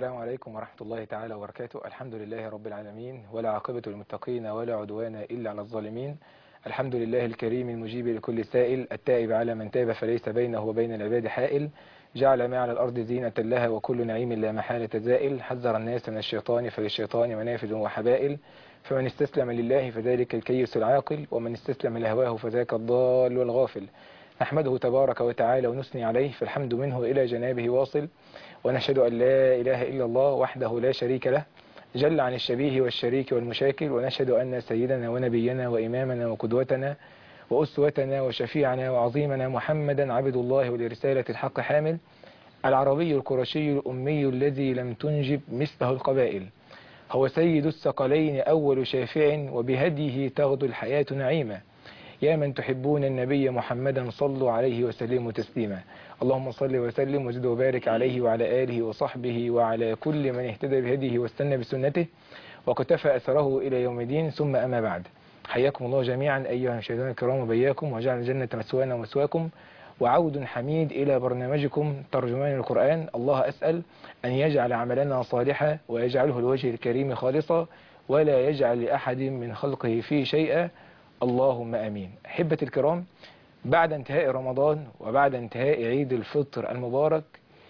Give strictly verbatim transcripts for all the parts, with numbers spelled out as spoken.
السلام عليكم ورحمة الله تعالى وبركاته. الحمد لله رب العالمين، ولا عاقبة للمتقين ولا عدوان إلا على الظالمين. الحمد لله الكريم المجيب لكل سائل، التائب على من تاب فليس بينه وبين العباد حائل. جعل ما على الأرض زينة لها وكل نعيم لا محالة زائل. حذر الناس من الشيطان فللشيطان منافذ وحبائل. فمن استسلم لله فذلك الكيس العاقل، ومن استسلم لهواه فذاك الضال والغافل. نحمده تبارك وتعالى ونثني عليه، فالحمد منه إلى جنابه واصل. ونشهد أن لا إله إلا الله وحده لا شريك له، جل عن الشبيه والشريك والمشاكل. ونشهد أن سيدنا ونبينا وإمامنا وقدوتنا وأسوتنا وشفيعنا وعظيمنا محمدا عبد الله ولرسالة الحق حامل، العربي القرشي الأمي الذي لم تنجب مثله القبائل. هو سيد الثقلين أول شافع، وبهديه تغدو الحياة نعيما. يا من تحبون النبي محمدا صلوا عليه وسلموا تسليما. اللهم صل وسلم وزد وبارك عليه وعلى آله وصحبه وعلى كل من اهتدى بهديه واستنى بسنته وكتفى أثره إلى يوم الدين. ثم أما بعد، حياكم الله جميعا أيها المشاهدون الكرام وبياكم، وجعل الجنة مسوانا ومسواكم. وعود حميد إلى برنامجكم ترجمان القرآن. الله أسأل أن يجعل عملنا صالحا ويجعله لوجه الكريم خالصا، ولا يجعل لأحد من خلقه فيه شيئا، اللهم آمين. أحبة الكرام، بعد انتهاء رمضان وبعد انتهاء عيد الفطر المبارك،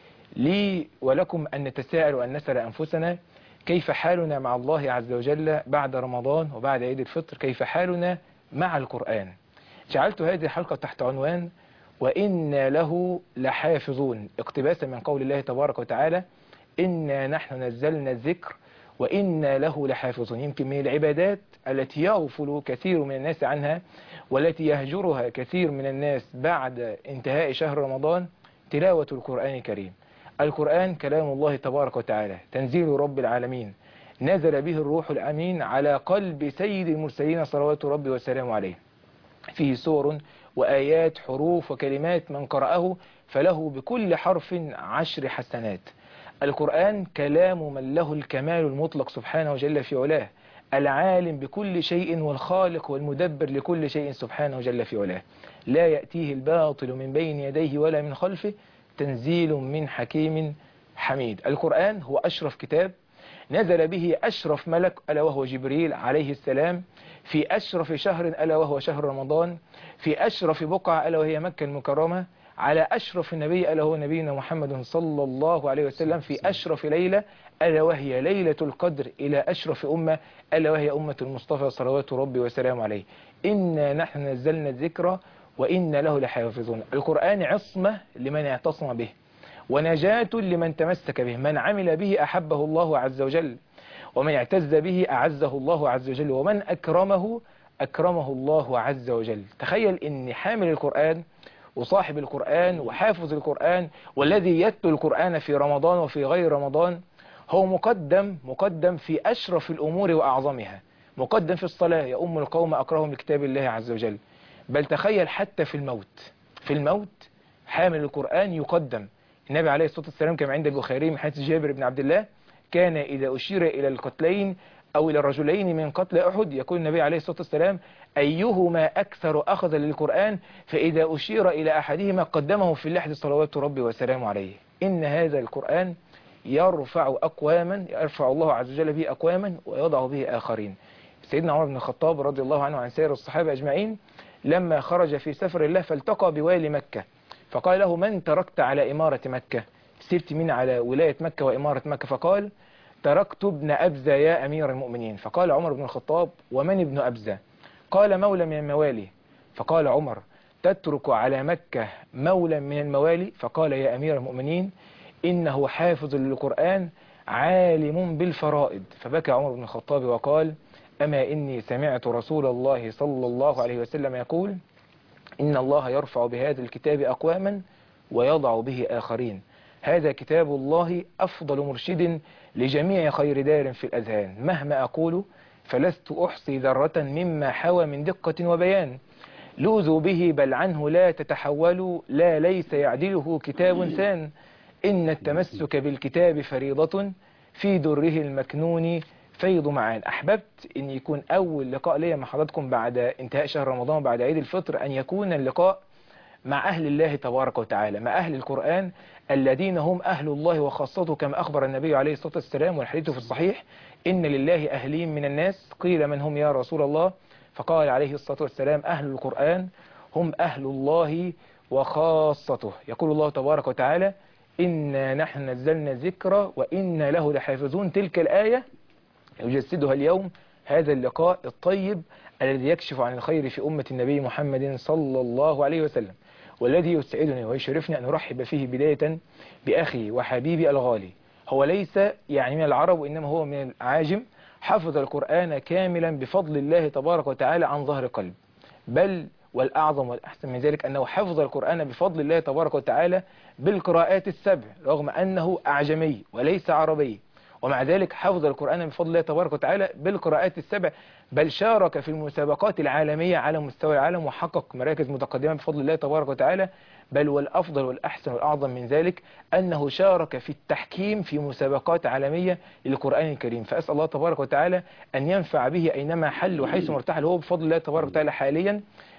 لي ولكم أن نتساءل وأن نسأل أنفسنا كيف حالنا مع الله عز وجل بعد رمضان وبعد عيد الفطر؟ كيف حالنا مع القرآن؟ جعلت هذه الحلقة تحت عنوان وإنا له لحافظون، اقتباسا من قول الله تبارك وتعالى: إنا نحن نزلنا الذكر وإنا له لحافظون. يمكن من العبادات التي يغفل كثير من الناس عنها والتي يهجرها كثير من الناس بعد انتهاء شهر رمضان تلاوة القرآن الكريم. القرآن كلام الله تبارك وتعالى، تنزيل رب العالمين، نزل به الروح الأمين على قلب سيد المرسلين صلوات ربي وسلامه عليه. فيه سور وآيات حروف وكلمات، من قرأه فله بكل حرف عشر حسنات. القرآن كلام من له الكمال المطلق سبحانه وجل في علاه، العالم بكل شيء والخالق والمدبر لكل شيء سبحانه وجل في علاه. لا يأتيه الباطل من بين يديه ولا من خلفه، تنزيل من حكيم حميد. القرآن هو أشرف كتاب نزل به أشرف ملك ألا وهو جبريل عليه السلام، في أشرف شهر ألا وهو شهر رمضان، في أشرف بقعة ألا وهي مكة المكرمة، على أشرف النبي ألا هو نبينا محمد صلى الله عليه وسلم، في أشرف ليلة ألا وهي ليلة القدر، إلى أشرف أمة ألا وهي أمة المصطفى صلوات ربي وسلامه عليه. إنا نحن نزلنا الذكر وإنا له لحافظون. القرآن عصمة لمن اعتصم به، ونجاة لمن تمسك به. من عمل به أحبه الله عز وجل، ومن اعتز به أعزه الله عز وجل، ومن أكرمه أكرمه الله عز وجل. تخيل إن حامل القرآن وصاحب القرآن وحافظ القرآن والذي يتلو القرآن في رمضان وفي غير رمضان هو مقدم مقدم في أشرف الأمور وأعظمها، مقدم في الصلاة يا أم القوم أقرأهم لكتاب الله عز وجل. بل تخيل حتى في الموت، في الموت حامل القرآن يقدم. النبي عليه الصلاة والسلام كما عند البخاري من حديث جابر بن عبد الله: كان إذا أشير إلى القتلين أو إلى الرجلين من قتل أحد يقول النبي عليه الصلاة والسلام: أيهما أكثر أخذ للقرآن؟ فإذا أشير إلى أحدهما قدمه في اللحد صلوات ربي وسلامه عليه. إن هذا القرآن يرفع أقواما، يرفع الله عز وجل به أقواما ويضع به آخرين. سيدنا عمر بن الخطاب رضي الله عنه وعن سائر الصحابة أجمعين لما خرج في سفر الله فالتقى بوالي مكة، فقال له: من تركت على إمارة مكة؟ سبت من على ولاية مكة وإمارة مكة؟ فقال: تركت ابن أبزة يا أمير المؤمنين. فقال عمر بن الخطاب: ومن ابن أبزة؟ قال: مولى من الموالي. فقال عمر: تترك على مكة مولى من الموالي؟ فقال: يا أمير المؤمنين إنه حافظ للقرآن عالم بالفرائض. فبكى عمر بن الخطاب وقال: أما إني سمعت رسول الله صلى الله عليه وسلم يقول: إن الله يرفع بهذا الكتاب أقواما ويضع به آخرين. هذا كتاب الله أفضل مرشد لجميع خير دار في الأذهان. مهما أقول فلست أحصي ذرة مما حوى من دقة وبيان. لوذوا به بل عنه لا تتحولوا، لا ليس يعدله كتاب ثان. إن التمسك بالكتاب فريضة في دره المكنون فيض معان. أحببت أن يكون أول لقاء لي مع حضراتكم بعد انتهاء شهر رمضان بعد عيد الفطر أن يكون اللقاء مع أهل الله تبارك وتعالى، مع أهل القرآن الذين هم أهل الله وخاصته، كما أخبر النبي عليه الصلاة والسلام والحديث في الصحيح: إن لله أهلين من الناس، قيل من هم يا رسول الله؟ فقال عليه الصلاة والسلام: أهل القرآن هم أهل الله وخاصته. يقول الله تبارك وتعالى: إنا نحن نزلنا الذكر وإنا له لحافظون. تلك الآية يجسدها اليوم هذا اللقاء الطيب الذي يكشف عن الخير في أمة النبي محمد صلى الله عليه وسلم، والذي يسعدني ويشرفني أن أرحب فيه بداية بأخي وحبيبي الغالي. هو ليس يعني من العرب وإنما هو من العاجم، حفظ القرآن كاملا بفضل الله تبارك وتعالى عن ظهر قلب، بل والأعظم والأحسن من ذلك أنه حفظ القرآن بفضل الله تبارك وتعالى بالقراءات السبع، رغم أنه أعجمي وليس عربي، ومع ذلك حفظ القرآن بفضل الله تبارك وتعالى بالقراءات السبع، بل شارك في المسابقات العالمية على مستوى العالم وحقق مراكز متقدمة بفضل الله تبارك وتعالى. بل والأفضل والأحسن والأعظم من ذلك أنه شارك في التحكيم في مسابقات عالمية للقرآن الكريم. فأسأل الله تبارك وتعالى أن ينفع به أينما حل وحيث مرتحل. هو بفضل الله تبارك وتعالى حاليا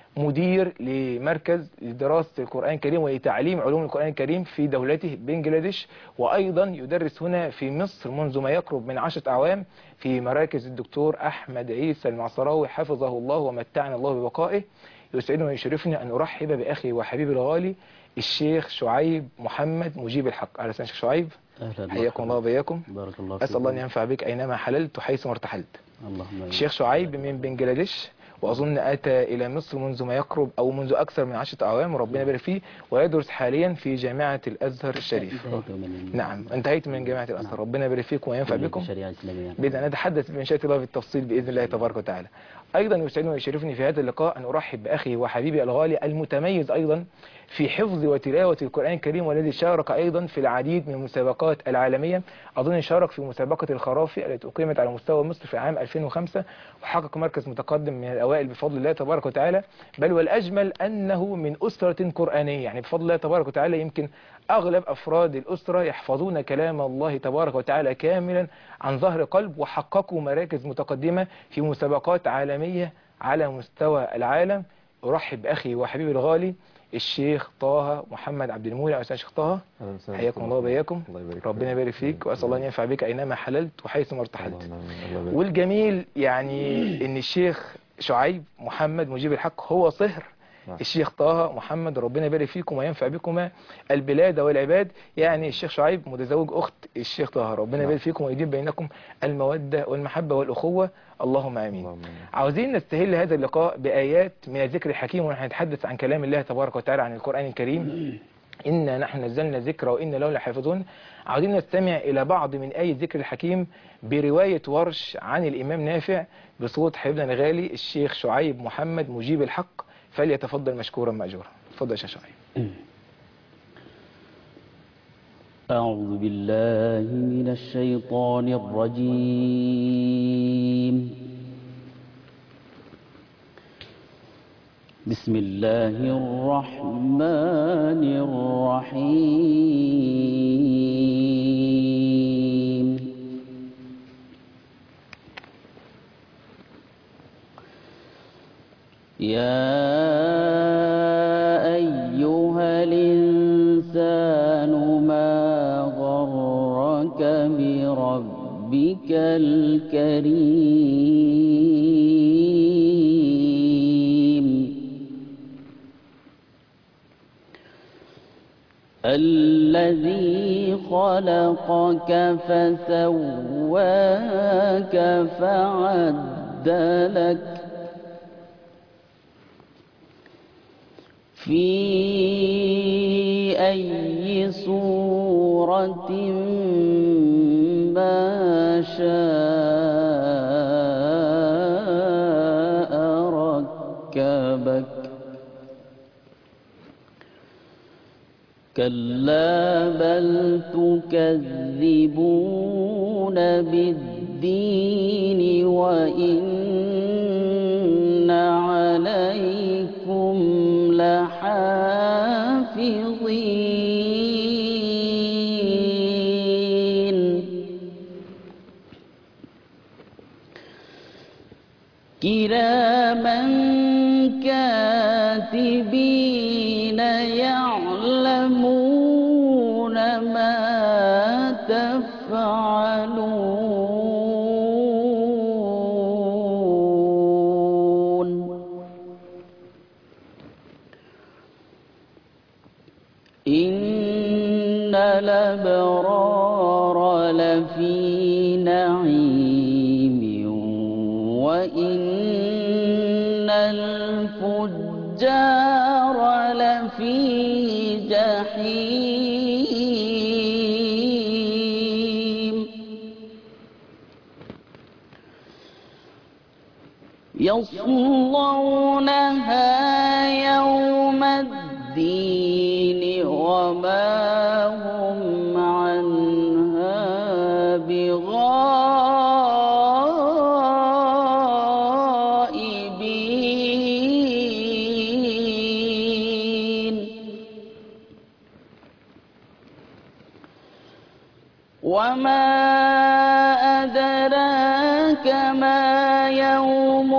مدير لمركز لدراسة القرآن الكريم ولتعليم علوم القرآن الكريم في دولته بنجلاديش، وأيضا يدرس هنا في مصر منذ ما يقرب من عشرة أعوام في مراكز الدكتور أحمد عيسى المعصراوي حفظه الله ومتعنا الله ببقائه. يسعدني ويشرفني أن أرحب بأخي وحبيبي الغالي الشيخ شعيب محمد مجيب الحق. أهلا وسهلا شيخ شعيب، حياكم الله وبياكم. بارك الله فيك. أسأل الله أن ينفع بك أينما حللت وحيث ما ارتحلت. اللهم الشيخ شعيب من بنجلاديش، وأظن أتى إلى مصر منذ ما يقرب أو منذ أكثر من عشرة أعوام، وربنا يبارك فيه، ويدرس حاليا في جامعة الأزهر الشريف. نعم، انتهيت من جامعة الأزهر. ربنا يبارك فيكم وينفع بكم بإذن. نتحدث بإنشاء الله بالتفصيل بإذن الله تبارك وتعالى. أيضا يسعدني ويشرفني في هذا اللقاء أن أرحب بأخي وحبيبي الغالي المتميز أيضا في حفظ وتلاوة القرآن الكريم، والذي شارك أيضا في العديد من المسابقات العالمية. أظن شارك في مسابقة الخرافي التي أقيمت على مستوى مصر في عام ألفين وخمسة، وحقق مركز متقدم من الأوائل بفضل الله تبارك وتعالى. بل والأجمل أنه من أسرة قرآنية، يعني بفضل الله تبارك وتعالى يمكن أغلب أفراد الأسرة يحفظون كلام الله تبارك وتعالى كاملا عن ظهر قلب، وحققوا مراكز متقدمة في مسابقات عالمية على مستوى العالم. أرحب بأخي وحبيبي الغالي الشيخ طه محمد عبد المولى. أستاذ شيخ طه، حياكم الله وبياكم. ربنا يبارك فيك، وأسأل الله أن ينفع بك أينما حللت وحيث ما ارتحلت. والجميل يعني أن الشيخ شعيب محمد مجيب الحق هو صهر الشيخ طه محمد. ربنا يبارك فيكم وينفع بكما البلاد والعباد. يعني الشيخ شعيب متزوج أخت الشيخ طه، ربنا يبارك فيكم ويديم بينكم المودة والمحبة والأخوة، اللهم آمين. عاوزين نستهل هذا اللقاء بآيات من الذكر الحكيم، ونحن نتحدث عن كلام الله تبارك وتعالى عن القرآن الكريم. إنا نحن نزلنا الذكر وإنا له لحافظون. عاوزين نستمع إلى بعض من آية الذكر الحكيم برواية ورش عن الإمام نافع بصوت حبيبنا الغالي الشيخ شعيب محمد مجيب الحق، فليتفضل مشكورا مأجورا. تفضل يا شيخ شعيب. أعوذ بالله من الشيطان الرجيم. بسم الله الرحمن الرحيم. يا أيها الإنسان ما غرك بربك الكريم الذي خلقك فسواك فعدلك في أي صورة ما شاء ركبك. كلا بل تكذبون بالدين وإن عليكم لحافظين كراما كاتبين الأبرار لفي نعيم وإن الفجار لفي جحيم يصلونها يوم الدين وما هم عنها بغائبين وما أدراك ما يوم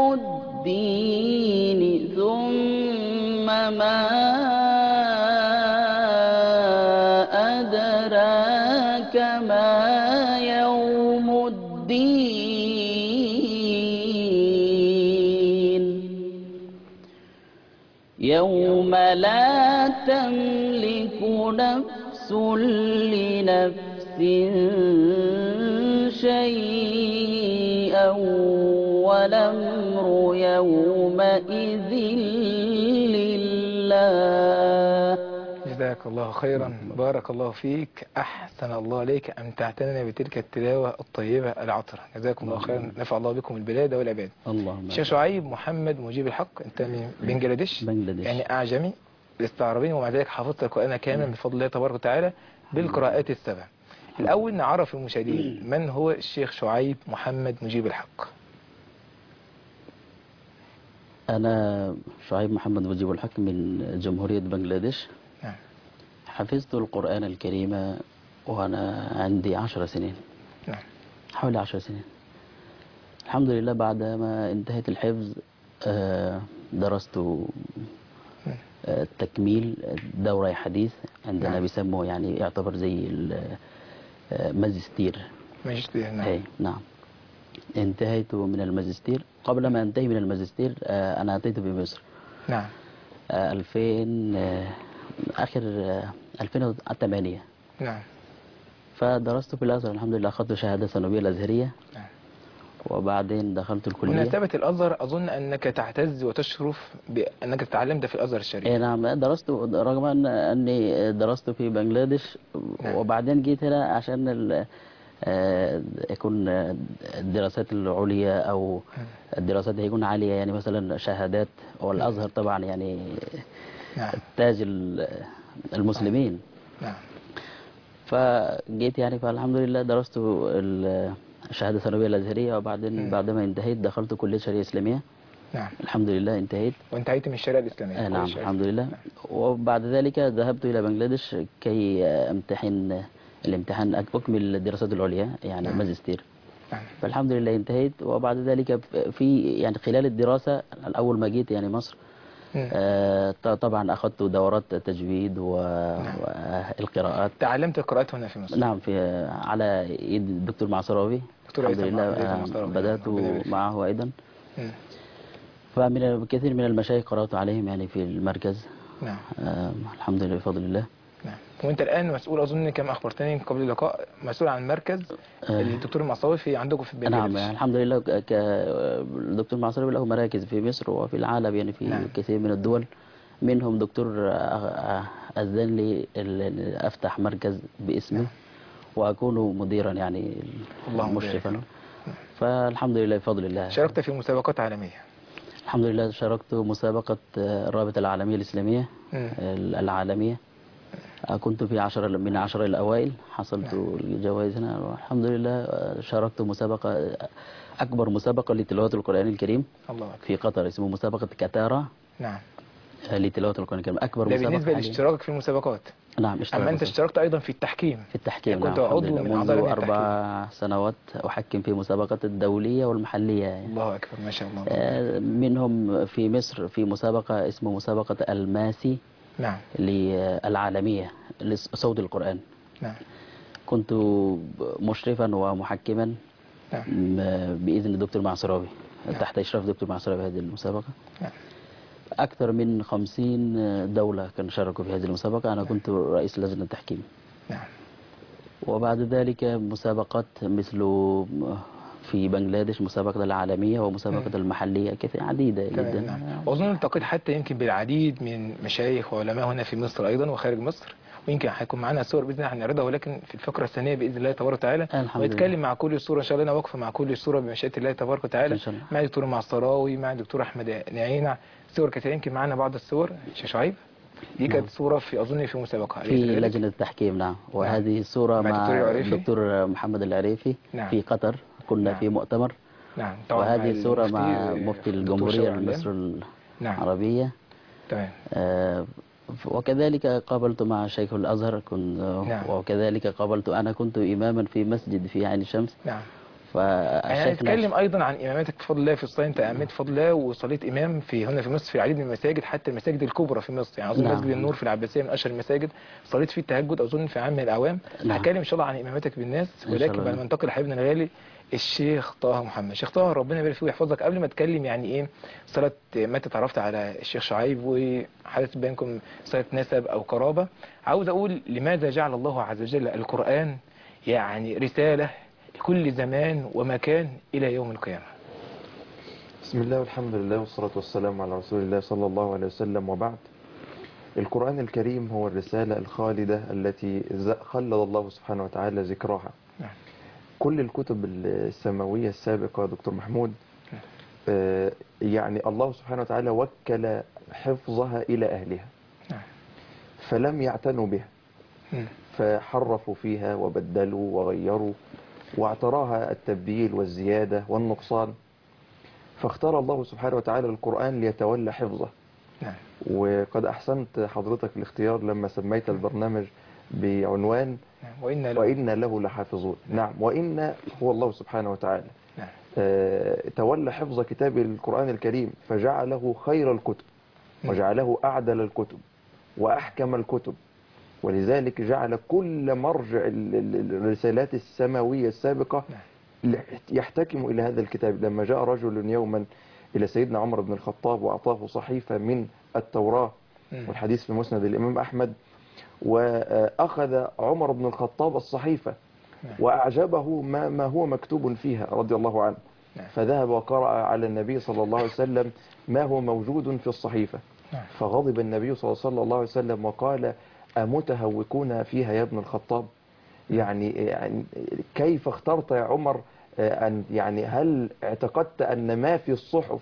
الدين ثم ما أدراك ما يوم الدين يوم لا تملك نفس لنفس شيئا والأمر يومئذ لله. جزاك الله خيرا، بارك الله فيك، أحسن الله عليك، أمتعتنا بتلك التلاوة الطيبة العطرة. جزاكم الله خيرا، نفع الله بكم البلاد والعباد. اللهم شيخ شعيب محمد مجيب الحق، أنت من بنجلاديش، بنجلاديش يعني أعجمي الاستعرابين، ومع ذلك حفظت القرآن كاملا بفضل الله تبارك وتعالى بالقراءات السبع. الأول نعرف المشاهدين من هو الشيخ شعيب محمد مجيب الحق. أنا شعيب محمد مجيب الحق من جمهورية بنجلاديش. نعم. حفظت القرآن الكريم وأنا عندي عشر سنين. نعم. حوالي عشر سنين. الحمد لله بعد ما انتهت الحفظ درست تكميل دورة حديث عندنا. نعم. بيسموه يعني يعتبر زي الماجستير. ماجستير. نعم. أي نعم. انتهيت من الماجستير. قبل ما انتهي من الماجستير أنا أتيت بمصر. نعم. ألفين آخر ألفين وثمانية. نعم. فدرست في الأزهر الحمد لله، أخذت شهادة ثانوية الأزهرية. نعم. وبعدين دخلت الكلية. مناسبة الأزهر أظن أنك تعتز وتشرف بأنك تعلمت في الأزهر الشريف. إيه نعم، درست رغم أن أني درست في بنجلاديش. نعم. وبعدين جيت هنا عشان يكون الدراسات العليا أو الدراسات هيكون عالية، يعني مثلا شهادات، والأزهر طبعا يعني نعم. تاج المسلمين. نعم. فجيت يعني فالحمد لله درست الشهادة الثانوية الأزهرية، وبعدين بعدما انتهيت دخلت كلية شريعة إسلامية. نعم. الحمد لله انتهيت. وانتهيت من الشريعة الإسلامية. آه نعم الحمد لله. نعم. وبعد ذلك ذهبت إلى بنجلاديش كي امتحن الامتحان أكمل الدراسات العليا يعني نعم. ماجستير. نعم. فالحمد لله انتهيت. وبعد ذلك في يعني خلال الدراسة الأول ما جيت يعني مصر آه طبعا أخذت دورات تجويد و... نعم. والقراءات. تعلمت القراءات هنا في مصر؟ نعم، في على يد الدكتور معصراوي. الحمد لله آه بدأت معه أيضا. م. فمن كثير من المشايخ قرأت عليهم يعني في المركز. نعم. آه الحمد لله بفضل الله. نعم. وانت الآن مسؤول أظن كما أخبرتني قبل اللقاء، مسؤول عن مركز آه. الدكتور المعصراوي في عندكم في بنجلاديش. نعم الحمد لله. الدكتور المعصراوي له مراكز في مصر وفي العالم يعني في نعم. كثير من الدول، منهم دكتور أذن لي أفتح مركز باسمي. نعم. وأكون مديرا يعني مشرفا. فالحمد لله بفضل الله. شاركت في مسابقات عالمية؟ الحمد لله شاركت مسابقة الرابطة العالمية الإسلامية م. العالمية. كنت في عشرة من عشرة الأوائل، حصلت نعم. الجوائز هنا والحمد لله. شاركت مسابقة أكبر مسابقة لتلاوة القرآن الكريم الله في قطر، اسمه مسابقة كاتارا. نعم. لتلاوة القرآن الكريم أكبر مسابقة. ده بالنسبة لاشتراكك في المسابقات. نعم اشتركت. أما أنت اشتركت أيضا في التحكيم. في التحكيم يعني كنت نعم. عضو من منذ أربع سنوات أحكم في مسابقات الدولية والمحلية يعني. الله أكبر ما شاء الله. منهم في مصر في مسابقة اسمه مسابقة الماسي. نعم. للعالمية لصوت القرآن. نعم. كنت مشرفا ومحكما. نعم. بإذن الدكتور معصراوي. نعم. تحت إشراف الدكتور معصراوي هذه المسابقة. نعم. أكثر من خمسين دولة كانوا شاركوا في هذه المسابقة. أنا نعم. كنت رئيس لجنة التحكيم. نعم. وبعد ذلك مسابقات مثل في بنغلاديش مسابقة العالمية ومسابقة مم. المحلية كثير عديدة تمام جدا. نعم. وأظن التقيت حتى يمكن بالعديد من مشايخ وعلماء هنا في مصر أيضا وخارج مصر، ويمكن هيكون معانا صور بإذن الله هنعرضها، ولكن في الفقرة الثانية بإذن الله تبارك وتعالى الحمد لله. ويتكلم مع كل صورة إن شاء الله. أنا واقفة مع كل صورة بمشيئة الله تبارك وتعالى إن شاء الله. مع الدكتور معصراوي، مع الدكتور أحمد نعينة، صور كثيرة. يمكن معانا بعض الصور شيخ شعيب، دي كانت نعم. صورة في أظن في مسابقة في لجنة التحكيم. نعم. وهذه صورة مع الدكتور مع العريفي. الدكتور محمد العريفي. نعم. في قطر كنا نعم. في مؤتمر. نعم طبعا. وهذه مع صورة المفتي مع مفتي الدكتور الجمهورية شوقي مصر علام. نعم. العربية. تمام. آه، وكذلك قابلت مع شيخ الأزهر كنت. نعم. وكذلك قابلت أنا كنت إماما في مسجد في عين شمس. نعم. فالشيخ هنتكلم ايضا عن اماماتك بفضل الله في الصلاه. انت امنت بفضل الله وصليت امام في هنا في مصر في العديد من المساجد، حتى المساجد الكبرى في مصر، يعني اظن نعم. مسجد النور في العباسيه من اشهر المساجد صليت فيه التهجد اظن في عام من الاعوام. نعم. هتكلم ان شاء الله عن اماماتك بالناس، ولكن بعد ما ننتقل لحبيبنا الغالي الشيخ طه محمد. شيخ طه ربنا يبارك فيه ويحفظك، قبل ما اتكلم يعني ايه صلاه، متى تعرفت على الشيخ شعيب وحدث بينكم صلاه نسب او قرابه، عاوز اقول لماذا جعل الله عز وجل القران يعني رساله لكل زمان ومكان إلى يوم القيامة؟ بسم الله والحمد لله والصلاة والسلام على رسول الله صلى الله عليه وسلم، وبعد. القرآن الكريم هو الرسالة الخالدة التي خلد الله سبحانه وتعالى ذكرها. نعم. كل الكتب السماوية السابقة دكتور محمود آه يعني الله سبحانه وتعالى وكل حفظها إلى أهلها. نعم. فلم يعتنوا بها، مم. فحرفوا فيها وبدلوا وغيروا واعتراها التبديل والزيادة والنقصان، فاختار الله سبحانه وتعالى القرآن ليتولى حفظه. نعم. وقد أحسنت حضرتك الاختيار لما سميت البرنامج بعنوان نعم. وإن له, وإن له لحافظون. نعم. وإن هو الله سبحانه وتعالى. نعم. آه تولى حفظ كتاب القرآن الكريم فجعله خير الكتب وجعله أعدل الكتب وأحكم الكتب، ولذلك جعل كل مرجع الرسالات السماوية السابقة يحتكم إلى هذا الكتاب. لما جاء رجل يوما إلى سيدنا عمر بن الخطاب وأعطاه صحيفة من التوراة، والحديث في مسند الإمام أحمد، وأخذ عمر بن الخطاب الصحيفة وأعجبه ما, ما هو مكتوب فيها رضي الله عنه، فذهب وقرأ على النبي صلى الله عليه وسلم ما هو موجود في الصحيفة، فغضب النبي صلى الله عليه وسلم وقال: أمتهوكون فيها يا ابن الخطاب؟ يعني, يعني كيف اخترت يا عمر أن يعني هل اعتقدت أن ما في الصحف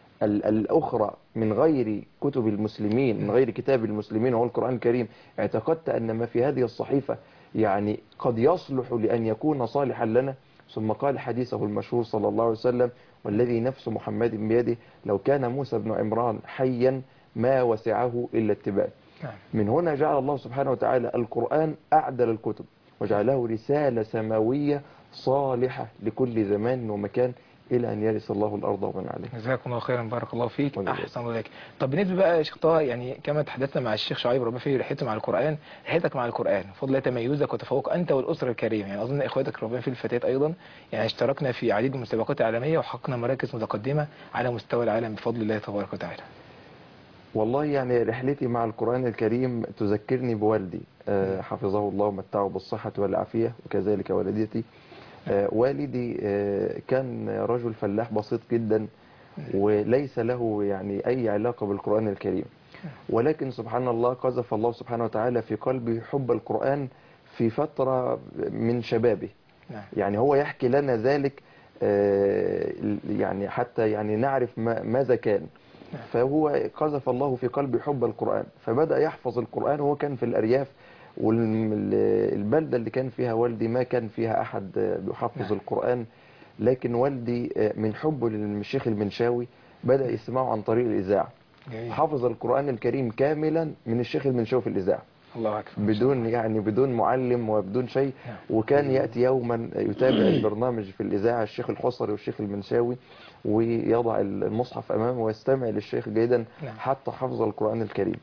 الأخرى من غير كتب المسلمين، من غير كتاب المسلمين وهو القرآن الكريم، اعتقدت أن ما في هذه الصحيفة يعني قد يصلح لأن يكون صالحا لنا؟ ثم قال حديثه المشهور صلى الله عليه وسلم: والذي نفس محمد بيده لو كان موسى بن عمران حيا ما وسعه إلا اتباعه. من هنا جعل الله سبحانه وتعالى القرآن أعدل الكتب وجعله رسالة سماوية صالحة لكل زمان ومكان إلى أن يرث الله الأرض ومن عليها. جزاكم الله خيرا، بارك الله فيك، أحسن الله إليك. طب بالنسبة بقى يا شيخ طه، يعني كما تحدثنا مع الشيخ شعيب ربنا فيه رحلته مع القرآن، رحلتك مع القرآن فضل تميزك وتفوق أنت والأسرة الكريمة، يعني أظن إخواتك ربنا فيه الفتيات أيضا يعني اشتركنا في عديد من المسابقات العالمية وحققنا مراكز متقدمة على مستوى العالم بفضل الله تبارك وتعالى. والله يعني رحلتي مع القرآن الكريم تذكرني بوالدي آه حفظه الله ومتعه بالصحة والعافية، وكذلك والدتي. آه والدي آه كان رجل فلاح بسيط جدا وليس له يعني أي علاقة بالقرآن الكريم، ولكن سبحان الله قذف الله سبحانه وتعالى في قلبي حب القرآن في فترة من شبابه. يعني هو يحكي لنا ذلك آه يعني حتى يعني نعرف ما ماذا كان. فهو قذف الله في قلبي حب القرآن فبدأ يحفظ القرآن، وهو كان في الأرياف، والبلدة اللي كان فيها والدي ما كان فيها أحد يحفظ القرآن، لكن والدي من حبه للشيخ المنشاوي بدأ يسمعه عن طريق الإذاعة. حفظ القرآن الكريم كاملا من الشيخ المنشاوي في الإذاعة الله أكبر، بدون يعني بدون معلم وبدون شيء. وكان يأتي يوما يتابع البرنامج في الإذاعة الشيخ الحصري والشيخ المنشاوي، ويضع المصحف أمامه ويستمع للشيخ جيدا حتى حفظ القرآن الكريم.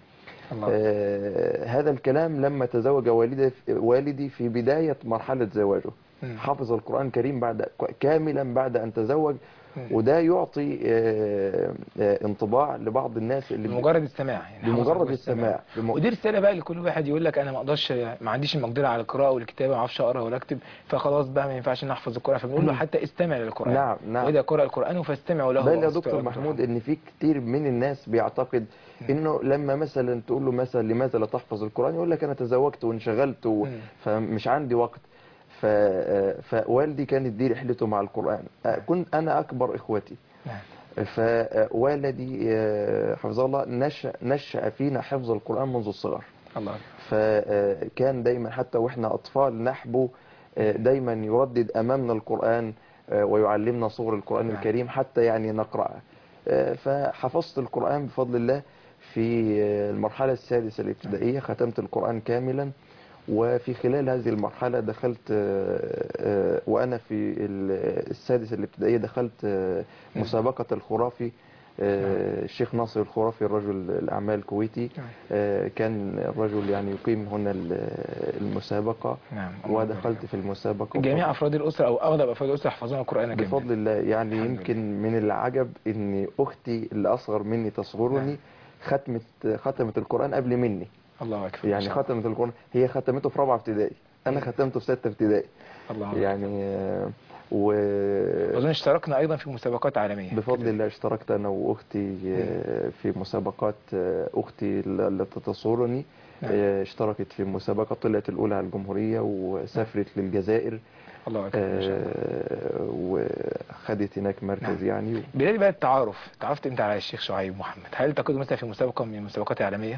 آه هذا الكلام لما تزوج والدي والدي في بداية مرحلة زواجه، حفظ القرآن الكريم بعد كاملا بعد أن تزوج، وده يعطي آه، آه، انطباع لبعض الناس اللي بمجرد السماع يعني بمجرد السماع بم... ودي رساله بقى لكل واحد يقول لك انا ما اقدرش، ما عنديش المقدره على القراءه والكتابه، ما اعرفش اقرا ولا اكتب، فخلاص بقى ما ينفعش نحفظ القران، فبنقول له حتى استمع للقران. نعم نعم. واذا قرأ القران فاستمعوا له بل يا وانصتوا دكتور لعلكم محمود ترحمون. ان في كتير من الناس بيعتقد انه لما مثلا تقول له مثلا لماذا لا تحفظ القرآن، يقول لك انا تزوجت وانشغلت و... فمش عندي وقت. ف... فوالدي كانت دي رحلته مع القرآن. كنت انا اكبر اخوتي، فوالدي حفظه الله نشأ نشأ فينا حفظ القرآن منذ الصغر. الله. فكان دايما حتى واحنا اطفال نحبو دايما يردد امامنا القرآن ويعلمنا صور القرآن الكريم حتى يعني نقرأه. فحفظت القرآن بفضل الله في المرحلة السادسة الابتدائية، ختمت القرآن كاملا. وفي خلال هذه المرحلة دخلت وأنا في السادسة الابتدائية دخلت مسابقة الخرافي. الشيخ ناصر الخرافي الرجل الأعمال الكويتي كان الرجل يعني يقيم هنا المسابقة، ودخلت في المسابقة. جميع أفراد الأسرة أو أغلب أفراد الأسرة يحفظون القرآن كاملا بفضل الله. يعني يمكن من العجب إن أختي اللي أصغر مني تصغرني ختمت ختمت القرآن قبل مني. الله أكبر. يعني ختمت القرآن، هي ختمته في رابعة ابتدائي، أنا ختمته في ستة ابتدائي. الله يعني و أظن اشتركنا أيضا في مسابقات عالمية. بفضل الله اشتركت أنا وأختي في مسابقات. أختي اللي تصورني اشتركت في مسابقة، طلعت الأولى على الجمهورية وسافرت للجزائر. الله أكبر. آه وخدت هناك مركز. يعني بداية بقى التعارف، تعرفت أنت على الشيخ شعيب محمد، هل تقود مثلا في مسابقة من المسابقات العالمية؟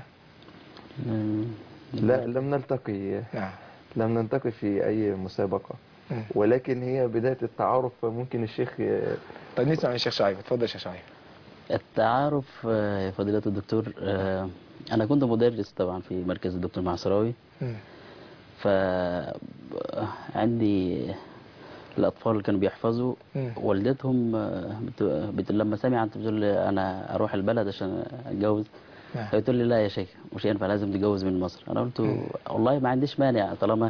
لا لم نلتقي. نعم. لم نلتقي في أي مسابقة، ولكن هي بداية التعارف. ممكن الشيخ. طيب نسمع من الشيخ شعيب. اتفضل يا شيخ شعيب. التعارف يا فضيلة الدكتور، أنا كنت مدرس طبعا في مركز الدكتور معصراوي. فعندي الأطفال اللي كانوا بيحفظوا، والدتهم بت... بت... لما سمعت بتقول لي أنا أروح البلد عشان أتجوز. قلت لي لا يا شيخ مش ينفع، لازم تتجوز من مصر. أنا قلت والله ما عنديش مانع طالما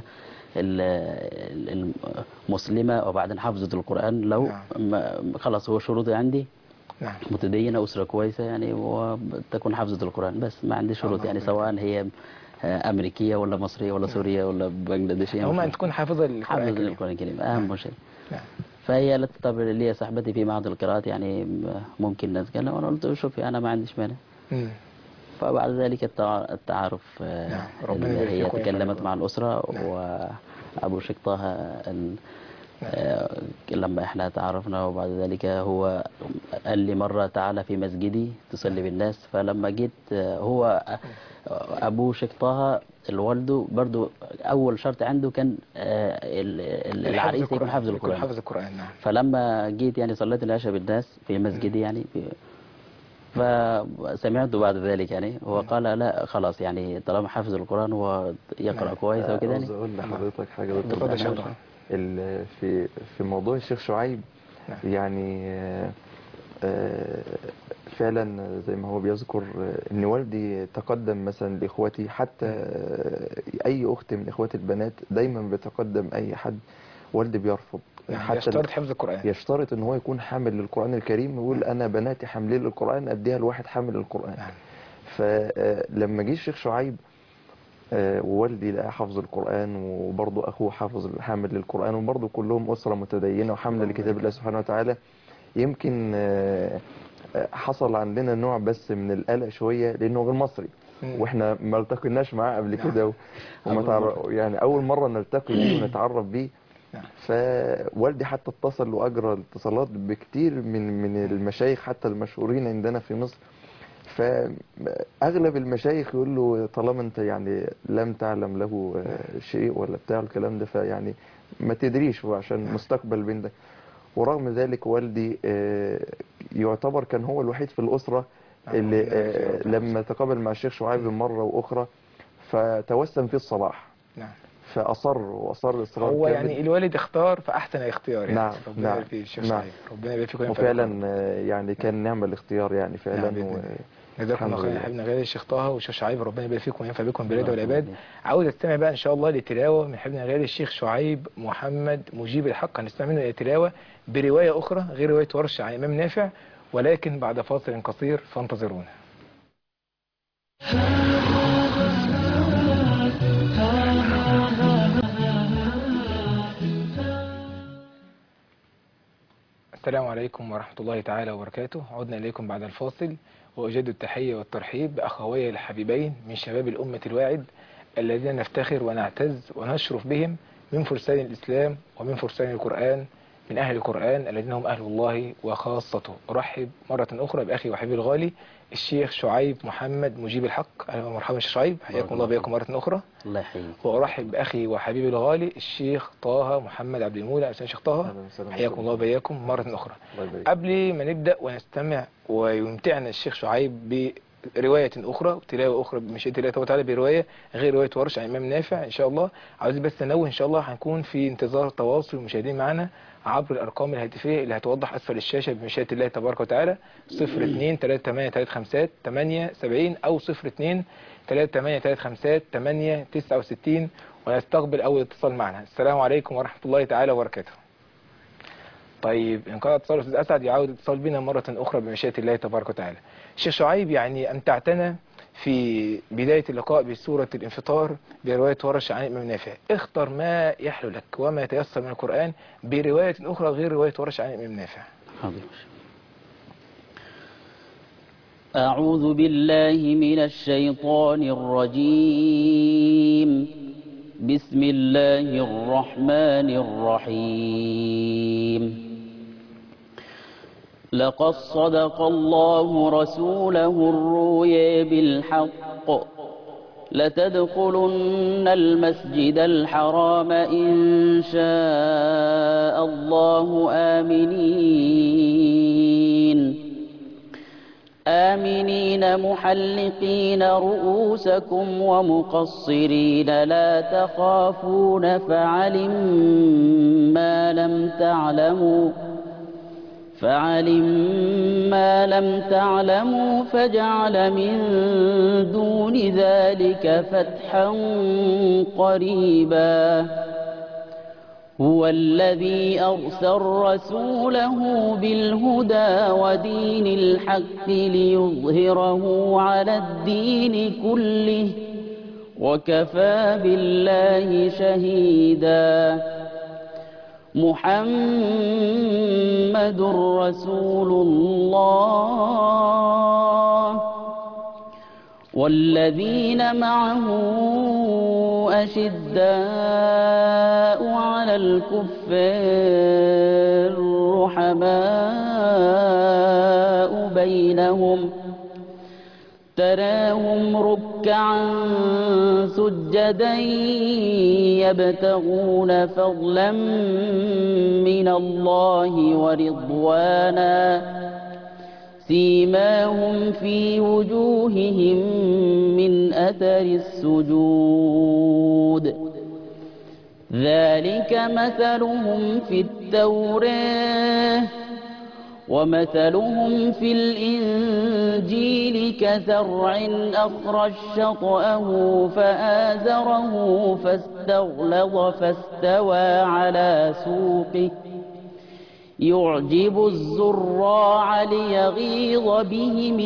المسلمة وبعدين حفظت القرآن، لو خلاص هو شروطي عندي متدينة، أسرة كويسة يعني، وتكون حفظت القرآن بس، ما عندي شروط يعني، سواء هي أمريكية ولا مصرية ولا سورية ولا بنجلاديشية. هم أن تكون حافظة للقرآن الكريم. القرآن الكريم أهم شيء. فهي قالت طب لي صاحبتي في معهد القراءات يعني ممكن نتكلم، وأنا قلت شوفي أنا ما عنديش مانع. فبعد ذلك التعارف. نعم. هي تكلمت مع الأسرة. نعم. وأبو شيخ طه لما احنا تعرفنا، وبعد ذلك هو قال لي مرة تعالى في مسجدي تصلي بالناس. فلما جيت هو أبو شيخ طه الوالده برضو أول شرط عنده كان العريس يكون حافظ القرآن. حافظ القرآن. نعم. فلما جيت يعني صليت العشاء بالناس في مسجدي يعني، فسمعته بعد ذلك يعني هو قال لا خلاص يعني طالما حافظ القرآن ويقرأ كويس وكده يعني. عاوز اقول لحضرتك حاجه دكتور. في في موضوع الشيخ شعيب يعني فعلا زي ما هو بيذكر ان والدي تقدم مثلا لاخواتي، حتى اي اخت من اخواتي البنات دايما بيتقدم اي حد، والدي بيرفض. حتى يشترط حفظ القرآن، يشترط ان هو يكون حامل للقرآن الكريم، ويقول انا بناتي حاملين للقرآن اديها لواحد حامل للقرآن. فلما جه الشيخ شعيب ووالدي لقى حفظ القرآن، وبرضه أخوه حافظ حامل للقرآن، وبرضه كلهم أسرة متدينة وحاملة لكتاب الله سبحانه وتعالى، يمكن حصل عندنا نوع بس من القلق شوية لأنه غير مصري، وإحنا ما التقيناش معاه قبل كده، وما تعرف يعني أول مرة نلتقي بيه ونتعرف بيه. فوالدي حتى اتصل وأجرى اتصالات بكتير من من المشايخ حتى المشهورين عندنا في مصر. فأغلب المشايخ يقول له طالما أنت يعني لم تعلم له شيء ولا بتاع الكلام ده، فيعني ما تدريش عشان مستقبل بنتك. ورغم ذلك والدي يعتبر كان هو الوحيد في الأسرة اللي لما تقابل مع الشيخ شعيب مرة وأخرى فتوسم فيه الصلاح. نعم. فأصر وأصر إصرار هو كامل. يعني الوالد اختار فأحسن الاختيار يعني. نعم. ربنا نعم. يبارك فيه الشيخ نعم. شعيب، ربنا يبارك فيه. وفعلا يعني كان نعم الاختيار يعني فعلا. نعم. و... جزاكم الله الحمد خير يا لله. حبيبنا غالي الشيخ طه والشيخ شعيب، ربنا يبارك فيكم وينفع بكم بالبلاد الله والعباد. يخليك. عاوز استمع بقى ان شاء الله لتلاوه من حبيبنا غالي الشيخ شعيب محمد مجيب الحق. هنستمع منه تلاوه بروايه اخرى غير روايه ورش عن امام نافع، ولكن بعد فاصل قصير فانتظرونا. السلام عليكم ورحمة الله تعالى وبركاته. عدنا إليكم بعد الفاصل، وأجد التحية والترحيب بأخوي الحبيبين من شباب الأمة الواعد الذين نفتخر ونعتز ونشرف بهم من فرسان الإسلام ومن فرسان القرآن، من أهل القرآن الذين هم أهل الله وخاصته. أرحب مرة أخرى بأخي وحبيبي الغالي الشيخ شعيب محمد مجيب الحق. أهلا ومرحبا شيخ شعيب، حياكم الله بياكم مرة أخرى. الله يحييك. وأرحب بأخي وحبيبي الغالي الشيخ طه محمد عبد المولى. أهلا شيخ طه، حياكم الله بياكم مرة أخرى. قبل ما نبدأ ونستمع ويمتعنا الشيخ شعيب برواية أخرى وتلاوة أخرى بمشيئة الله تعالى، برواية غير رواية ورش عن إمام نافع إن شاء الله. عاوزين بس ننوه إن شاء الله هنكون في انتظار تواصل المشاهدين معنا عبر الأرقام الهاتفية اللي هتوضح أسفل الشاشة بمشيئة الله تبارك وتعالى، صفر اتنين تلاتة تمانية تلاتة خمسة تمانية سبعين أو صفر اتنين تلاتة تمانية تلاتة خمسة تمانية تسعة وستين. ونستقبل أول اتصال معنا. السلام عليكم ورحمة الله تعالى وبركاته. طيب إن قال اتصال أستاذ أسعد يعود الاتصال بنا مرة أخرى بمشيئة الله تبارك وتعالى. الشيخ شعيب، يعني أمتعتنا في بداية اللقاء بسورة الانفطار برواية ورش عن الإمام نافع. اختر ما يحلو لك وما يتيسر من القرآن برواية أخرى غير رواية ورش عن الإمام نافع. حاضر. أعوذ بالله من الشيطان الرجيم. بسم الله الرحمن الرحيم. لقد صدق الله رسوله الرؤيا بالحق لتدخلن المسجد الحرام إن شاء الله آمنين آمنين محلقين رؤوسكم ومقصرين لا تخافون فعلم ما لم تعلموا فعلم ما لم تعلموا فجعل من دون ذلك فتحا قريبا. هو الذي أرسل رسوله بالهدى ودين الحق ليظهره على الدين كله وكفى بالله شهيدا. محمد رسول الله والذين معه أشداء على الكفار رحماء بينهم تراهم ركعا سجدا يبتغون فضلا من الله ورضوانا سيماهم في وجوههم من أثر السجود ذلك مثلهم في التوراة ومثلهم في الإنجيل كزرع أخرج شطأه فآزره فاستغلظ فاستوى على سوقه يعجب الزراع ليغيظ بهم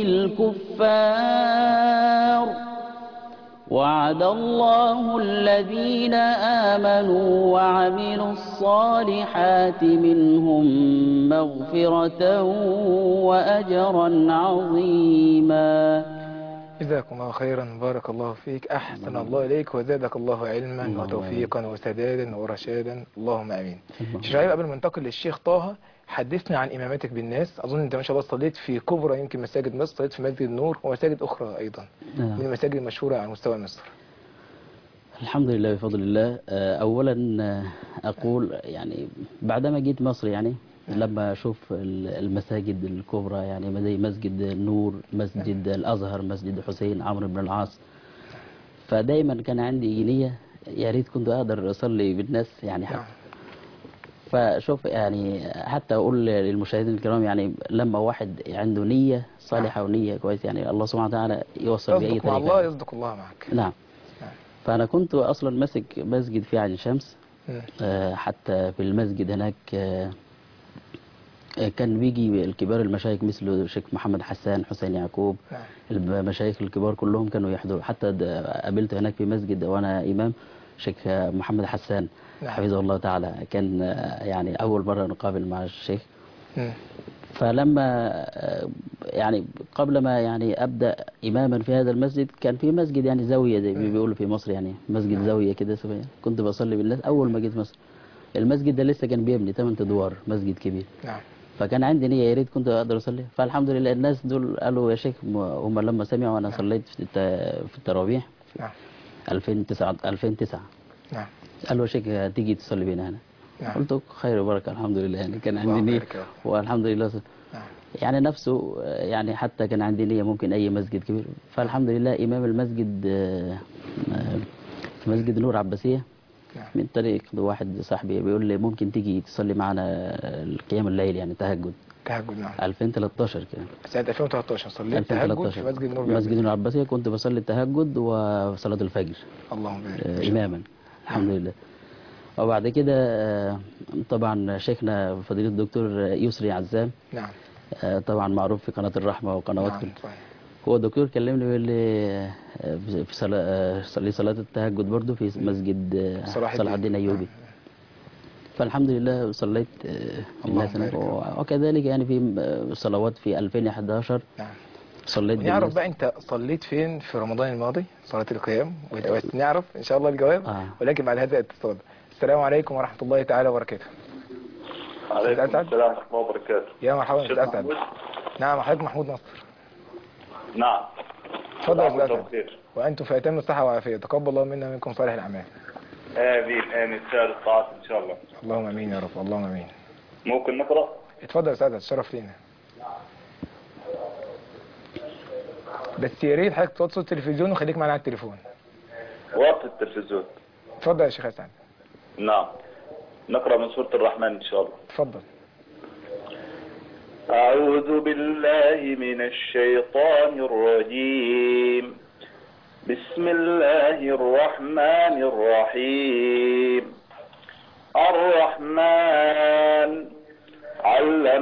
الكفار وعد الله الذين آمنوا وعملوا الصالحات منهم مغفرة وأجرا عظيما. جزاكم الله خيرا، بارك الله فيك، أحسن الله إليك وزادك الله علما الله وتوفيقا وسدادا ورشادا، اللهم آمين. شيخ قبل ما ننتقل للشيخ طه، حدثنا عن إمامتك بالناس. أظن أنت ما شاء الله صليت في كبرى يمكن مساجد مصر، صليت في مسجد النور ومساجد أخرى أيضا من المساجد المشهورة على مستوى مصر. الحمد لله بفضل الله. أولا أقول يعني بعدما جيت مصر يعني لما أشوف المساجد الكبرى يعني زي مسجد النور، مسجد الأزهر، مسجد حسين عمرو بن العاص، فدايما كان عندي نية يا ريت كنت أقدر أصلي بالناس يعني حتى. فشوف يعني حتى أقول للمشاهدين الكرام، يعني لما واحد عنده نية صالحة ونية كويس، يعني الله سبحانه وتعالى يوصل بأي يصدق مع طريقة الله يعني. يصدق الله معك. نعم. نعم. فأنا كنت أصلا ماسك مسجد في عين شمس. مم. آه، حتى في المسجد هناك آه، آه، كان بيجي الكبار المشايخ مثل الشيخ محمد حسان، حسين يعقوب، نعم. المشايخ الكبار كلهم كانوا يحضروا. حتى د- قابلته هناك في مسجد وأنا إمام شيخ محمد حسان نعم. حفظه الله تعالى. كان آه، يعني أول مرة نقابل مع الشيخ. مم. فلما آه، يعني قبل ما يعني أبدأ إماما في هذا المسجد، كان في مسجد يعني زاوية زي ما بيقولوا في مصر، يعني مسجد زاوية كده صغير. كنت بصلي بالناس أول ما جيت مصر. المسجد ده لسه كان بيبني ثمان أدوار، مسجد كبير. نعم. فكان عندي نية يا ريت كنت أقدر أصلي. فالحمد لله الناس دول قالوا يا شيخ، م- هم لما سمعوا أنا صليت في الت- في التراويح نعم. ألفين وتسعة ألفين وتسعة، نعم. قالوا يا شيخ تيجي تصلي بينا هنا. نعم. قلت خير وبركة الحمد لله، يعني كان الله عندي نية يبارك يا رب. والحمد لله. نعم. يعني نفسه آه، يعني حتى كان عندي نية ممكن أي مسجد كبير. فالحمد لله إمام المسجد آه، آه، في مسجد نور عباسية، نعم. من طريق واحد صاحبي بيقول لي ممكن تيجي تصلي معنا القيام الليل يعني تهجد. تهجد. نعم. ألفين وثلاثة عشر كده. سنة ألفين وثلاثة عشر صليت تهجد في مسجد نور مسجد العباسية. نور عباسية. كنت بصلي التهجد وصلاة الفجر اللهم بارك. آه، ما شاء الله. إماما الحمد لله. وبعد كده آه، طبعا شيخنا فضيلة الدكتور يسري عزام، نعم. آه، طبعا معروف في قناة الرحمة وقنوات نعم. كل. صحيح. هو الدكتور كلمني ويقول لي آه، في صلاة آه، صلي صلاة التهجد برضه في مسجد آه، صلاح صلاح الدين. الدين أيوبي. فالحمد لله صليت آه، اللهم الناس هناك. بارك. وكذلك يعني في آه، صلوات في ألفين وأحد عشر نعم. صليت ونعرف بالناس. بقى انت صليت فين في رمضان الماضي صلاة القيام، بس نعرف ان شاء الله الجواب. آه. ولكن بعد هذا الاتصال. السلام عليكم ورحمة الله تعالى وبركاته. عليكم أسعد. السلام ورحمة الله وبركاته. يا مرحبا شيخ استاذ اسعد. محمود. نعم حضرتك محمود نصر. نعم. اتفضل يا استاذ الله اسعد. بخير. وانتم في اتم الصحة والعافية، تقبل الله منا ومنكم صالح الاعمال. آمين آمين. سائر الطاعات إن شاء الله. اللهم امين يا رب. اللهم امين. ممكن نقرأ؟ اتفضل يا استاذ، الشرف لينا. بس يا ريت حضرتك توطي صوت التلفزيون وخليك معانا على التليفون. وقت التلفزيون. اتفضل يا شيخ اسعد. نعم. نقرأ من سورة الرحمن إن شاء الله. اتفضل. أعوذ بالله من الشيطان الرجيم. بسم الله الرحمن الرحيم. الرحمن علم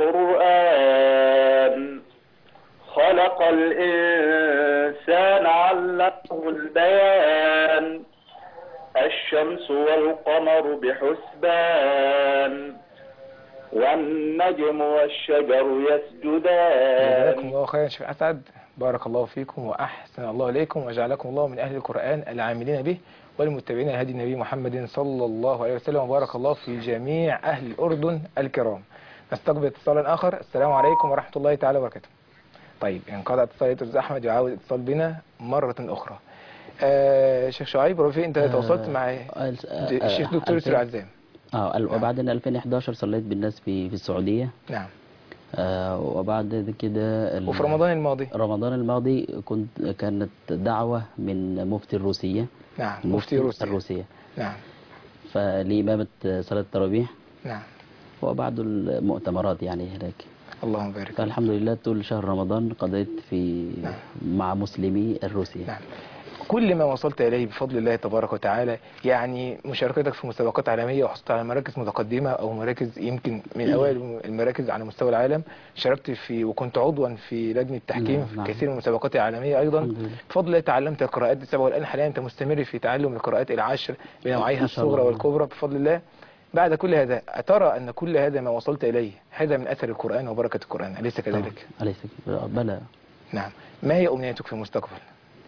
القرآن خلق الإنسان علمه البيان. الشمس والقمر بحسبان والنجم والشجر يسجدان. جزاكم الله خيرا شيخ اسعد، بارك الله فيكم واحسن الله اليكم وجعلكم الله من اهل القرآن العاملين به والمتبعين هدي النبي محمد صلى الله عليه وسلم، وبارك الله في جميع اهل الاردن الكرام. نستقبل اتصالا اخر. السلام عليكم ورحمة الله تعالى وبركاته. طيب انقطع اتصال الاستاذ احمد، يعاود اتصال بنا مرة اخرى. آه شيخ شعيب رفيق، انت تواصلت مع آه، الشيخ دكتور يسري عزام. اه وبعدين ألفين وأحد عشر صليت بالناس في في السعودية. نعم. آه وبعد كده ال- وفي رمضان الماضي. رمضان الماضي كنت كانت دعوة من مفتي الروسية. نعم. مفتي روسيا. الروسية. نعم. فلإمامة صلاة التراويح نعم. وبعض المؤتمرات يعني هناك. اللهم بارك. فالحمد لله طول شهر رمضان قضيت في نعم. مع مسلمي الروسية. نعم. كل ما وصلت إليه بفضل الله تبارك وتعالى، يعني مشاركتك في مسابقات عالمية وحصلت على مراكز متقدمة أو مراكز يمكن من أوائل المراكز على مستوى العالم. شاركت في وكنت عضوا في لجنة التحكيم نعم. في نعم. كثير من المسابقات العالمية أيضا. الحمد لله. بفضل الله تعلمت القراءات السبع، والآن حاليا أنت مستمر في تعلم القراءات العشر بنوعيها ما شاء الصغرى الله. والكبرى بفضل الله. بعد كل هذا أترى أن كل هذا ما وصلت إليه هذا من أثر القرآن وبركة القرآن، أليس كذلك؟ أليس بلى. نعم. ما هي أمنيتك في المستقبل؟